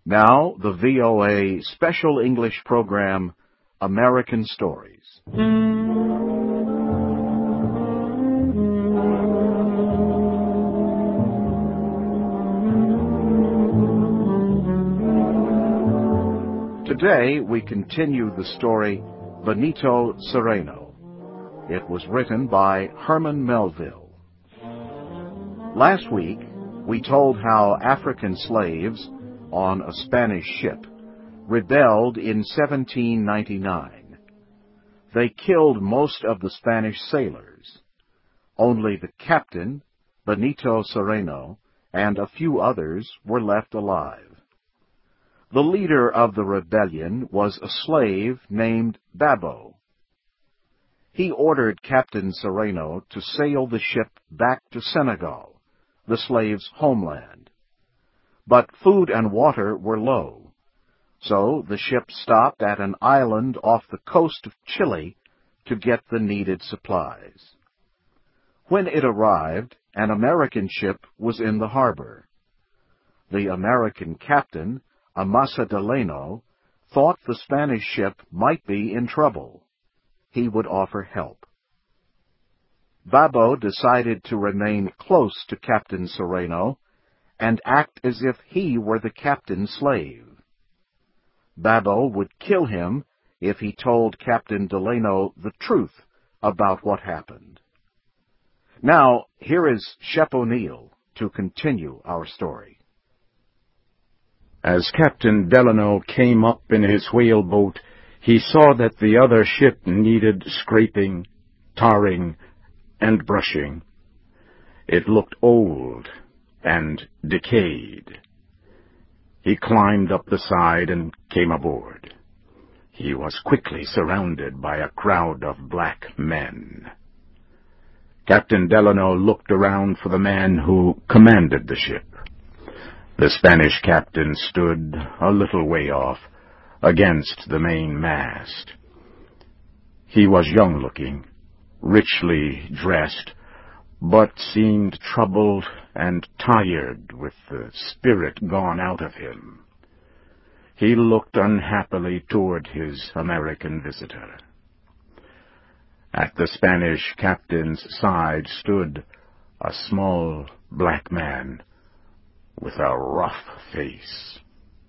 Now, the VOA Special English Program, American Stories. Today, we continue the story, Benito Cereno. It was written by Herman Melville. Last week, we told how African slaves on a Spanish ship rebelled in 1799. They killed most of the Spanish sailors. Only the captain, Benito Cereno, and a few others were left alive. The leader of the rebellion was a slave named Babo. He ordered Captain Cereno to sail the ship back to Senegal, the slaves' homeland. But food and water were low, so the ship stopped at an island off the coast of Chile to get the needed supplies. When it arrived, an American ship was in the harbor. The American captain, Amasa Delano, thought the Spanish ship might be in trouble. He would offer help. Babo decided to remain close to Captain Cereno and act as if he were the captain's slave. Babo would kill him if he told Captain Delano the truth about what happened. Now, here is Shep O'Neill to continue our story. As Captain Delano came up in his whaleboat, he saw that the other ship needed scraping, tarring, and brushing. It looked old and decayed. He climbed up the side and came aboard. He was quickly surrounded by a crowd of black men. Captain Delano looked around for the man who commanded the ship. The Spanish captain stood a little way off, against the main mast. He was young-looking, richly dressed, but seemed troubled and tired with the spirit gone out of him. He looked unhappily toward his American visitor. At the Spanish captain's side stood a small black man with a rough face.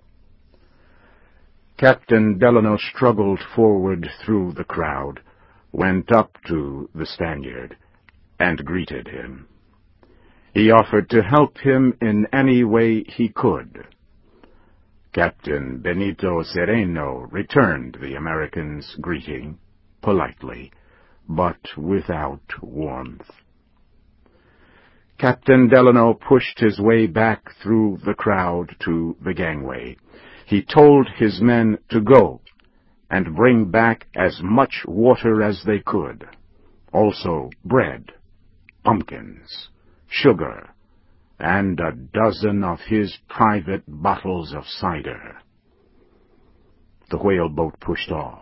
Captain Delano struggled forward through the crowd, went up to the Spaniard, and greeted him. He offered to help him in any way he could. Captain Benito Cereno returned the American's greeting, politely, but without warmth. Captain Delano pushed his way back through the crowd to the gangway. He told his men to go and bring back as much water as they could, also bread, pumpkins, sugar, and a dozen of his private bottles of cider. The whaleboat pushed off.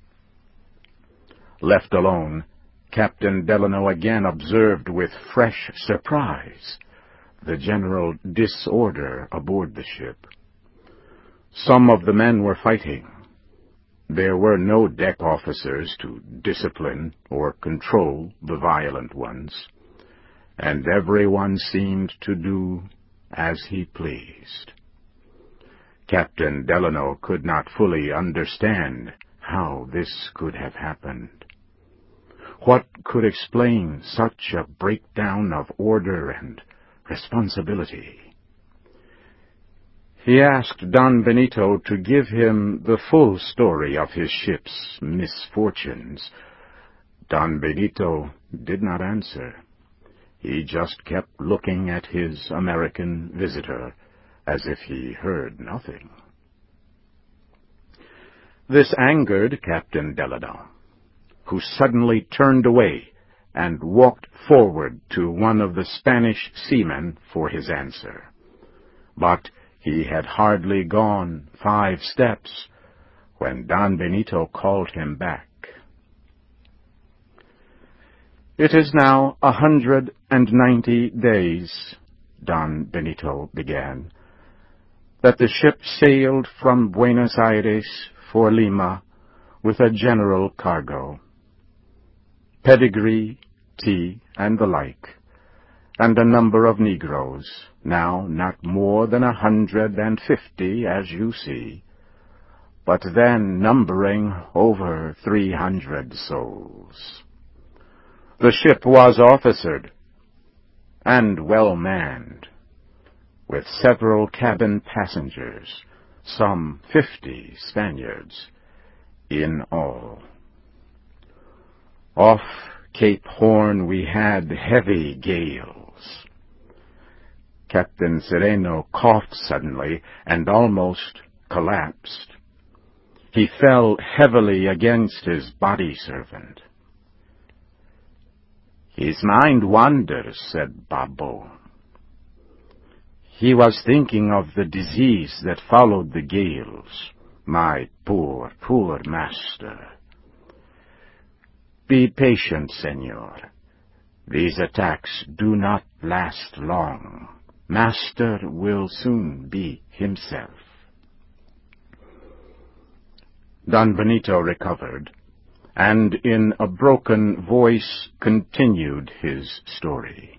Left alone, Captain Delano again observed with fresh surprise the general disorder aboard the ship. Some of the men were fighting. There were no deck officers to discipline or control the violent ones, and everyone seemed to do as he pleased. Captain Delano could not fully understand how this could have happened. What could explain such a breakdown of order and responsibility? He asked Don Benito to give him the full story of his ship's misfortunes. Don Benito did not answer. He just kept looking at his American visitor as if he heard nothing. This angered Captain Delano, who suddenly turned away and walked forward to one of the Spanish seamen for his answer. But he had hardly gone 5 steps when Don Benito called him back. "It is now 190 days," Don Benito began, that the ship sailed from Buenos Aires for Lima with a general cargo, pedigree, tea, and the like, and a number of Negroes, now not more than 150, as you see, but then numbering over 300 souls. The ship was officered and well manned, with several cabin passengers, some 50 Spaniards in all. Off Cape Horn we had heavy gales. Captain Sereno coughed suddenly and almost collapsed. He fell heavily against his body servant. "His mind wanders," said Babo. "He was thinking of the disease that followed the gales. My poor, poor master." "Be patient, senor. These attacks do not last long. Master will soon be himself." Don Benito recovered, and in a broken voice continued his story.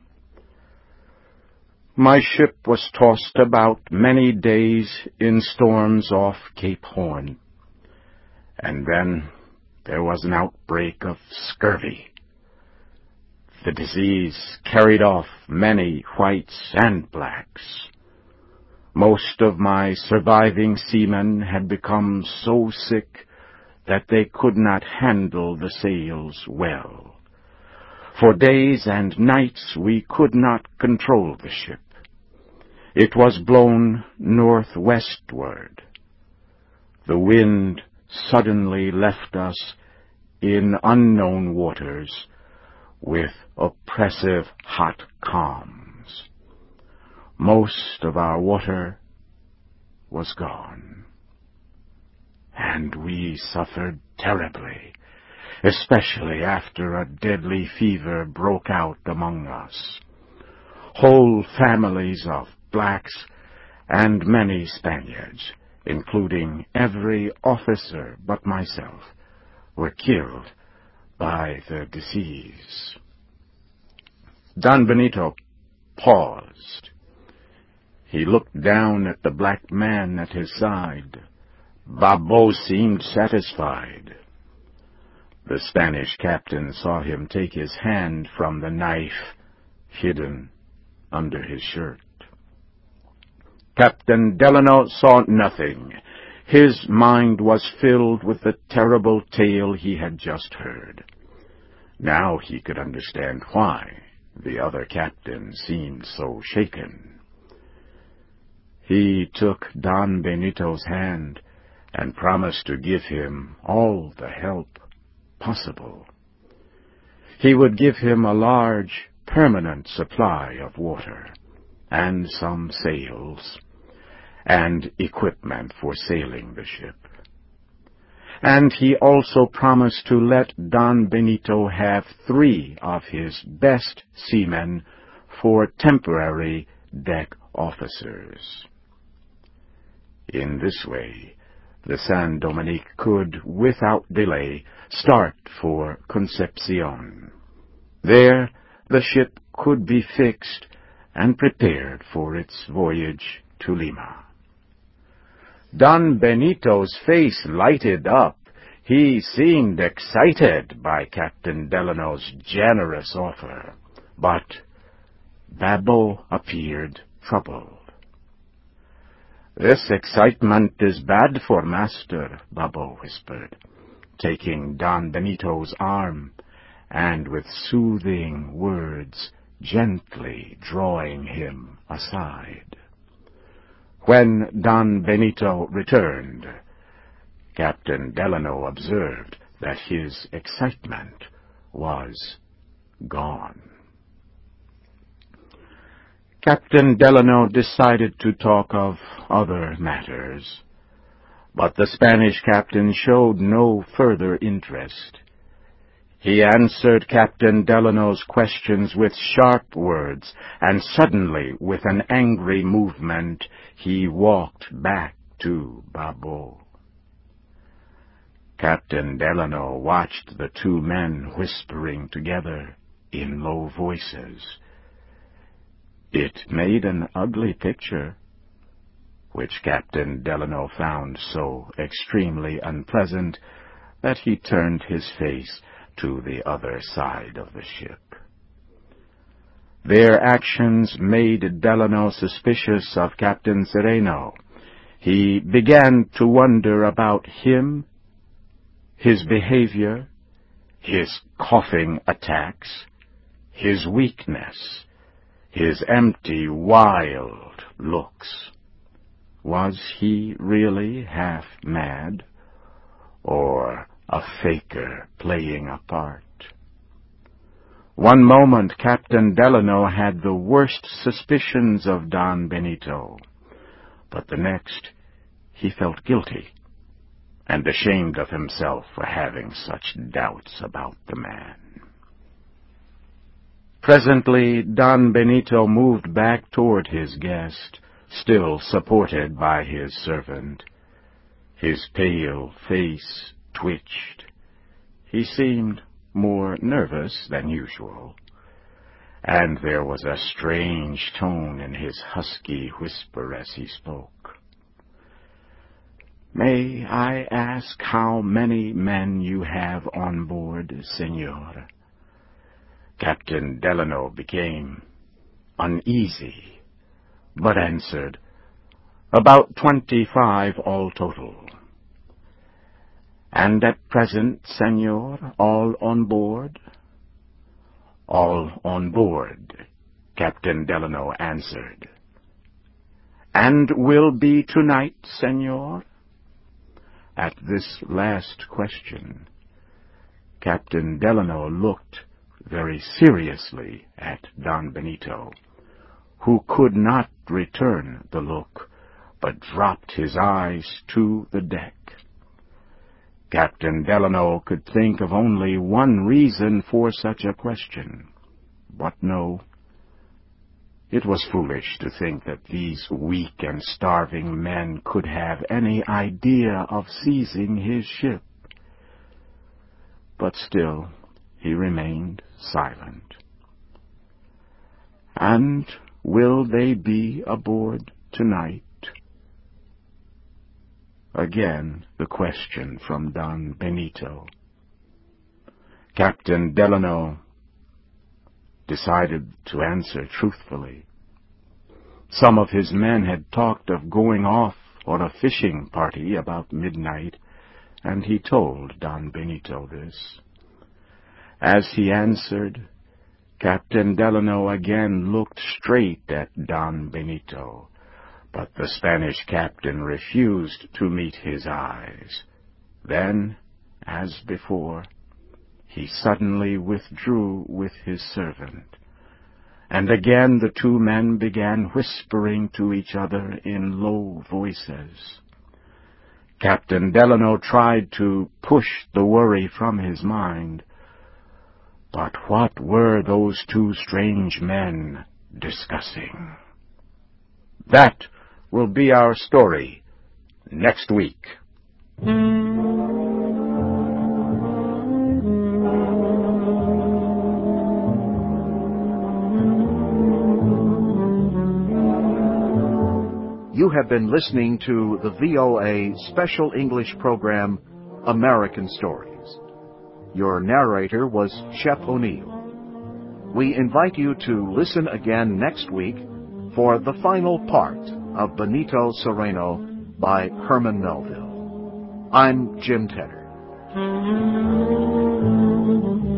"My ship was tossed about many days in storms off Cape Horn, and then there was an outbreak of scurvy. The disease carried off many whites and blacks. Most of my surviving seamen had become so sick that they could not handle the sails well. For days and nights we could not control the ship. It was blown northwestward. The wind suddenly left us in unknown waters with oppressive hot calms. Most of our water was gone, and we suffered terribly, especially after a deadly fever broke out among us. Whole families of blacks and many Spaniards, including every officer but myself, were killed by the disease." Don Benito paused. He looked down at the black man at his side. Babo seemed satisfied. The Spanish captain saw him take his hand from the knife hidden under his shirt. Captain Delano saw nothing. His mind was filled with the terrible tale he had just heard. Now he could understand why the other captain seemed so shaken. He took Don Benito's hand and promised to give him all the help possible. He would give him a large, permanent supply of water, and some sails, and equipment for sailing the ship. And he also promised to let Don Benito have 3 of his best seamen for temporary deck officers. In this way, the San Dominique could, without delay, start for Concepcion. There, the ship could be fixed and prepared for its voyage to Lima. Don Benito's face lighted up. He seemed excited by Captain Delano's generous offer, but Babo appeared troubled. "This excitement is bad for master," Babo whispered, taking Don Benito's arm, and with soothing words gently drawing him aside. When Don Benito returned, Captain Delano observed that his excitement was gone. Captain Delano decided to talk of other matters, but the Spanish captain showed no further interest. He answered Captain Delano's questions with sharp words, and suddenly, with an angry movement, he walked back to Babo. Captain Delano watched the two men whispering together in low voices. It made an ugly picture, which Captain Delano found so extremely unpleasant that he turned his face to the other side of the ship. Their actions made Delano suspicious of Captain Sereno. He began to wonder about him, his behavior, his coughing attacks, his weakness, his empty, wild looks. Was he really half mad, or a faker playing a part? One moment Captain Delano had the worst suspicions of Don Benito, but the next he felt guilty and ashamed of himself for having such doubts about the man. Presently Don Benito moved back toward his guest, still supported by his servant. His pale face twitched. He seemed more nervous than usual, and there was a strange tone in his husky whisper as he spoke. "May I ask how many men you have on board, Senor?" Captain Delano became uneasy, but answered, "About 25 all total." "And at present, Senor, all on board?" "All on board," Captain Delano answered. "And will be tonight, Senor?" At this last question, Captain Delano looked very seriously at Don Benito, who could not return the look, but dropped his eyes to the deck. Captain Delano could think of only one reason for such a question. But no, it was foolish to think that these weak and starving men could have any idea of seizing his ship. But still he remained silent. "And will they be aboard tonight?" Again the question from Don Benito. Captain Delano decided to answer truthfully. Some of his men had talked of going off on a fishing party about midnight, and he told Don Benito this. As he answered, Captain Delano again looked straight at Don Benito, but the Spanish captain refused to meet his eyes. Then, as before, he suddenly withdrew with his servant, and again the two men began whispering to each other in low voices. Captain Delano tried to push the worry from his mind. But what were those two strange men discussing? That will be our story next week. You have been listening to the VOA Special English program, American Stories. Your narrator was Shep O'Neill. We invite you to listen again next week for the final part of Benito Sereno by Herman Melville. I'm Jim Tedder.